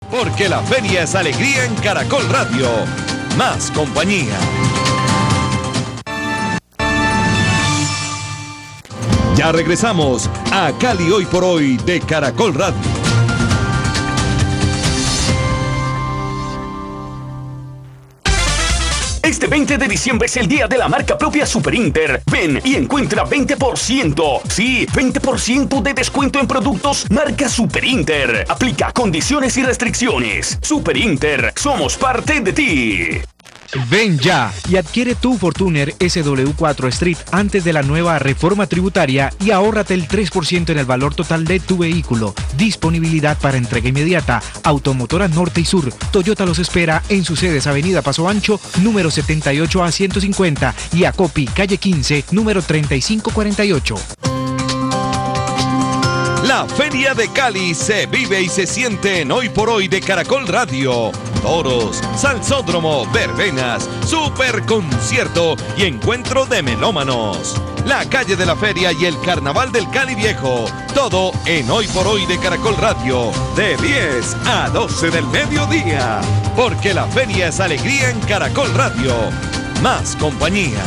Porque la feria es alegría en Caracol Radio. Más compañía. Ya regresamos a Cali Hoy por Hoy de Caracol Radio. Este 20 de diciembre es el día de la marca propia Super Inter. Ven y encuentra 20%. Sí, 20% de descuento en productos marca Super Inter. Aplica condiciones y restricciones. Super Inter, somos parte de ti. Ven ya y adquiere tu Fortuner SW4 Street antes de la nueva reforma tributaria y ahórrate el 3% en el valor total de tu vehículo. Disponibilidad para entrega inmediata. Automotora Norte y Sur. Toyota los espera en sus sedes Avenida Paso Ancho, número 78 a 150 y Acopi, calle 15, número 3548. La Feria de Cali se vive y se siente en Hoy por Hoy de Caracol Radio. Toros, salsódromo, verbenas, super concierto y encuentro de melómanos. La calle de la feria y el carnaval del Cali Viejo. Todo en Hoy por Hoy de Caracol Radio. De 10 a 12 del mediodía. Porque la feria es alegría en Caracol Radio. Más compañía.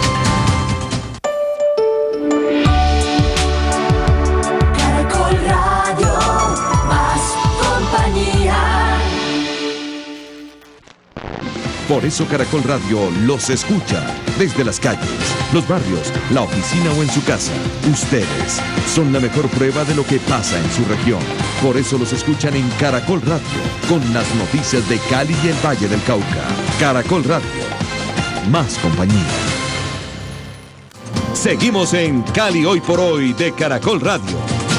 Por eso Caracol Radio los escucha desde las calles, los barrios, la oficina o en su casa. Ustedes son la mejor prueba de lo que pasa en su región. Por eso los escuchan en Caracol Radio, con las noticias de Cali y el Valle del Cauca. Caracol Radio, más compañía. Seguimos en Cali Hoy por Hoy de Caracol Radio.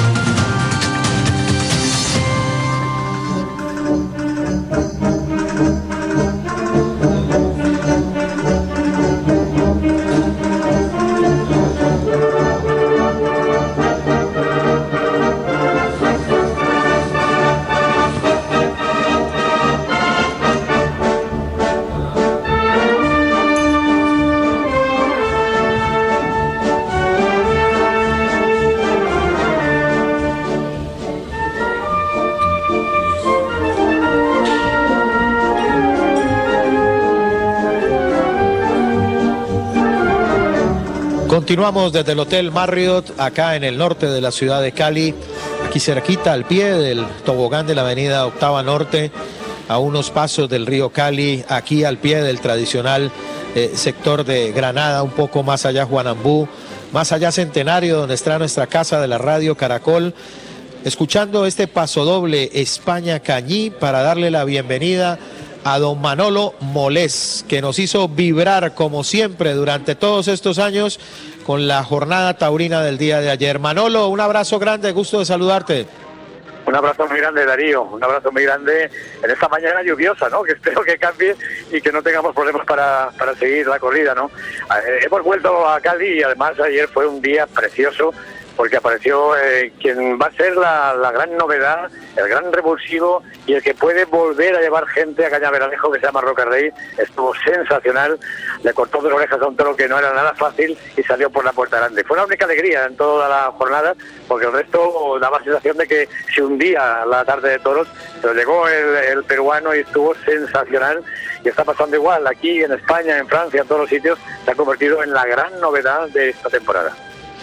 Continuamos desde el Hotel Marriott, acá en el norte de la ciudad de Cali, aquí cerquita al pie del tobogán de la avenida Octava Norte, a unos pasos del río Cali, aquí al pie del tradicional sector de Granada, un poco más allá Juanambú, más allá Centenario, donde está nuestra casa de la radio Caracol, escuchando este pasodoble España Cañí para darle la bienvenida a don Manolo Molés, que nos hizo vibrar como siempre durante todos estos años con la jornada taurina del día de ayer. Manolo, un abrazo grande, gusto de saludarte. Un abrazo muy grande, Darío, un abrazo muy grande en esta mañana lluviosa, ¿no? Que espero que cambie y que no tengamos problemas para seguir la corrida, ¿no? Hemos vuelto a Cali y además ayer fue un día precioso, porque apareció quien va a ser la gran novedad, el gran revulsivo y el que puede volver a llevar gente a Cañaveralejo, que se llama Roca Rey. Estuvo sensacional, le cortó de las orejas a un toro que no era nada fácil y salió por la puerta grande. Fue una única alegría en toda la jornada, porque el resto daba sensación de que se hundía la tarde de toros, pero llegó el peruano y estuvo sensacional, y está pasando igual aquí en España, en Francia, en todos los sitios. Se ha convertido en la gran novedad de esta temporada.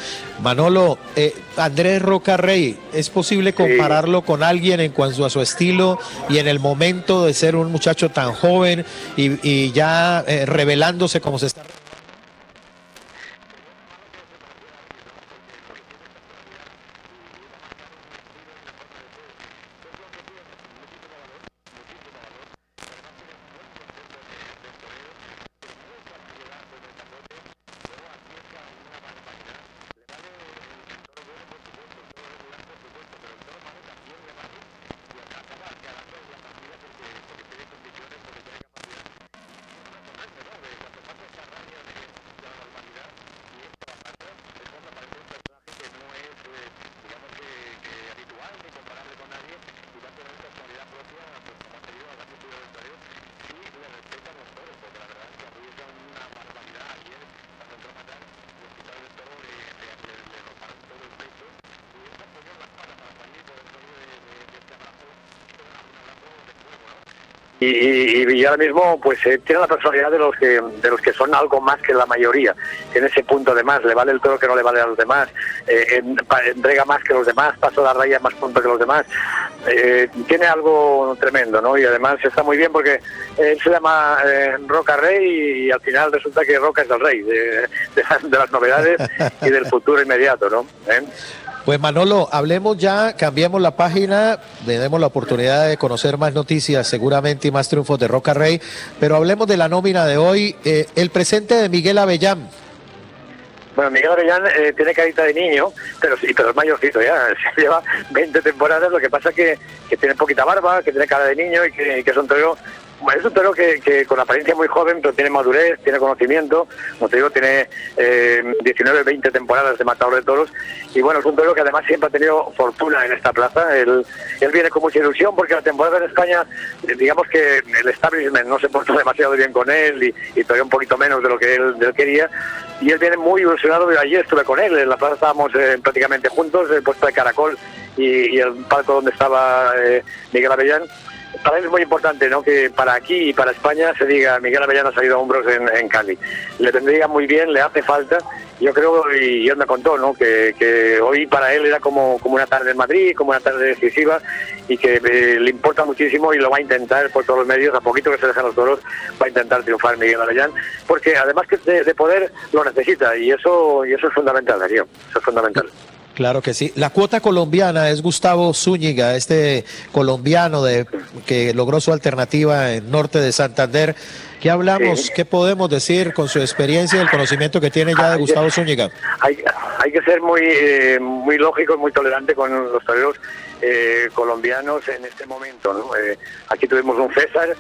Manolo, Andrés Roca Rey, ¿es posible compararlo con alguien en cuanto a su estilo y en el momento de ser un muchacho tan joven y ya revelándose como se está? y ahora mismo pues tiene la personalidad de los que son algo más que la mayoría, tiene ese punto de más, le vale el toro que no le vale a los demás, entrega más que los demás, pasa la raya más pronto que los demás, tiene algo tremendo, ¿no? Y además está muy bien porque él se llama Roca Rey y al final resulta que Roca es el rey de las novedades y del futuro inmediato, ¿no? Pues Manolo, hablemos ya, cambiemos la página, le demos la oportunidad de conocer más noticias seguramente y más triunfos de Roca Rey, pero hablemos de la nómina de hoy, el presente de Miguel Avellán. Bueno, Miguel Avellán tiene carita de niño, pero es mayorcito ya, lleva 20 temporadas, lo que pasa que tiene poquita barba, que tiene cara de niño y que es un torero. Bueno, es un toro que con apariencia muy joven, pero tiene madurez, tiene conocimiento, como te digo, tiene 19, 20 temporadas de matador de toros, y bueno, es un toro que además siempre ha tenido fortuna en esta plaza. Él viene con mucha ilusión porque la temporada en España, digamos que el establishment no se portó demasiado bien con él y todavía un poquito menos de lo que él quería, y él viene muy ilusionado. Yo ayer estuve con él, en la plaza estábamos prácticamente juntos, el puesto de Caracol y el palco donde estaba Miguel Avellán. Para él es muy importante, ¿no?, que para aquí y para España se diga Miguel Avellán ha salido a hombros en Cali. Le tendría muy bien, le hace falta. Yo creo, y él me contó, ¿no?, que hoy para él era como una tarde en Madrid, como una tarde decisiva, y que le importa muchísimo y lo va a intentar por todos los medios, a poquito que se dejan los toros, va a intentar triunfar Miguel Avellán, porque además que de poder lo necesita, y eso es fundamental, Darío, eso es fundamental. Claro que sí. La cuota colombiana es Gustavo Zúñiga, este colombiano que logró su alternativa en norte de Santander. ¿Qué hablamos? Sí. ¿Qué podemos decir con su experiencia y el conocimiento que tiene ya de Gustavo Zúñiga? Hay que ser muy lógico y muy tolerante con los toreros colombianos en este momento, ¿no? Aquí tuvimos un César,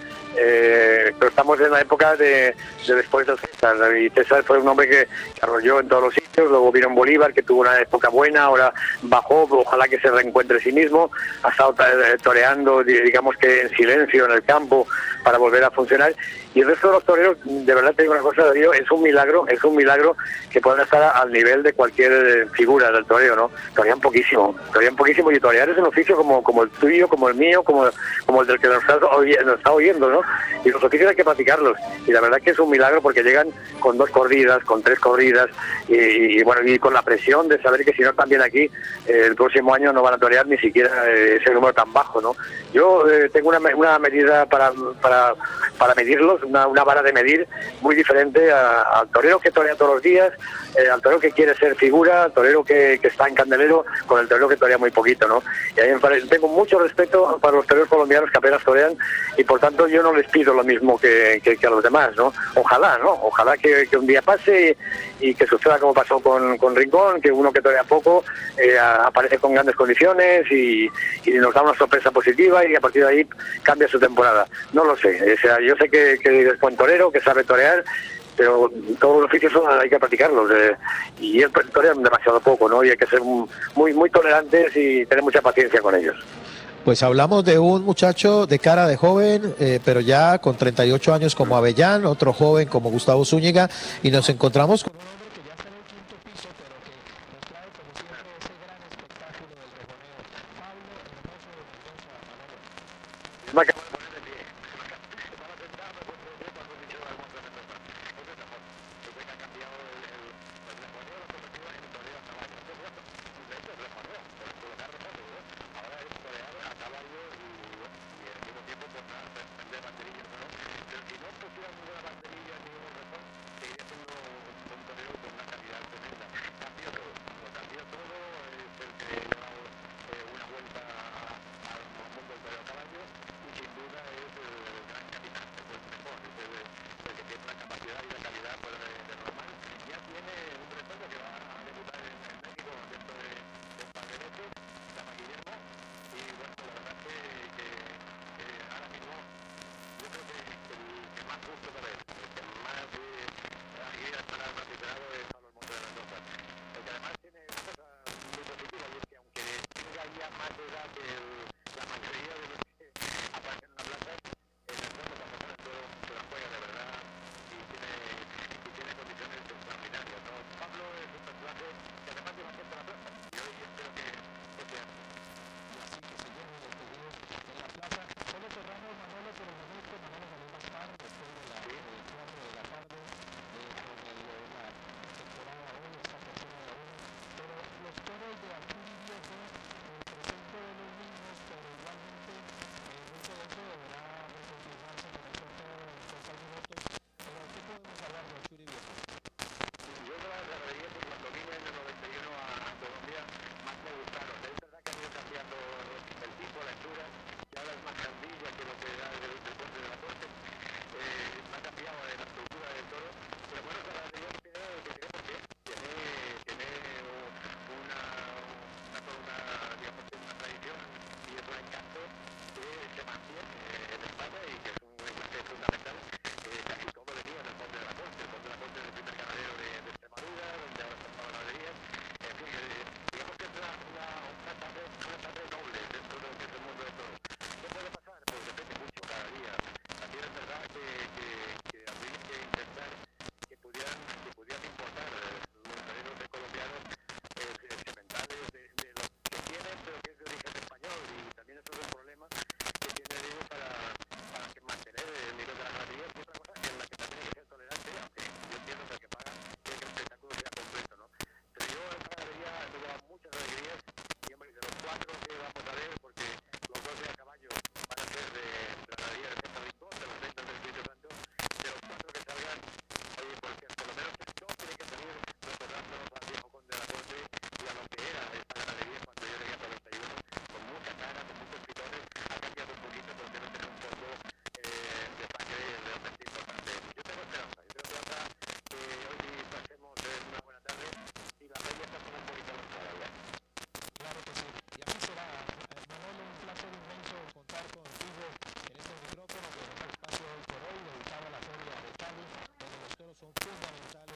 pero estamos en la época de después del César, y César fue un hombre que arrolló en todos los sitios. Luego vino Bolívar, que tuvo una época buena, ahora bajó, ojalá que se reencuentre a sí mismo, ha estado toreando, digamos que en silencio en el campo para volver a funcionar. Y el resto de los toreros, de verdad te digo una cosa, Darío, es un milagro que puedan estar al nivel de cualquier figura del toreo, ¿no? Torean poquísimo, y torear es un oficio como el tuyo, como el mío, como el del que nos está oyendo, ¿no? Y los oficios hay que practicarlos, y la verdad que es un milagro porque llegan con 2 corridas, con 3 corridas, y bueno, y con la presión de saber que si no están bien aquí, el próximo año no van a torear ni siquiera ese número tan bajo, ¿no? Yo tengo una medida para medirlos, una vara de medir muy diferente al torero que torea todos los días, al torero que quiere ser figura, al torero que está en candelero, con el torero que torea muy poquito, ¿no? Y ahí tengo mucho respeto para los toreros colombianos que apenas torean, y por tanto yo no les pido lo mismo que a los demás, ¿no? Ojalá, ¿no? Ojalá que un día pase y que suceda como pasó con Rincón, que uno que torea poco aparece con grandes condiciones y nos da una sorpresa positiva, y a partir de ahí cambia su temporada. No lo sé, o sea, yo sé que es buen torero, que sabe torear, pero todos los oficios hay que practicarlos, y él torea demasiado poco, ¿no? Y hay que ser muy tolerantes y tener mucha paciencia con ellos. Pues hablamos de un muchacho de cara de joven, pero ya con 38 años como Avellán, otro joven como Gustavo Zúñiga, y nos encontramos con un hombre que ya está en el quinto piso, pero que nos trae como siempre ese gran espectáculo del rejoneo. Pablo Hermoso de Mendoza, Manolo. Sin duda fundamental.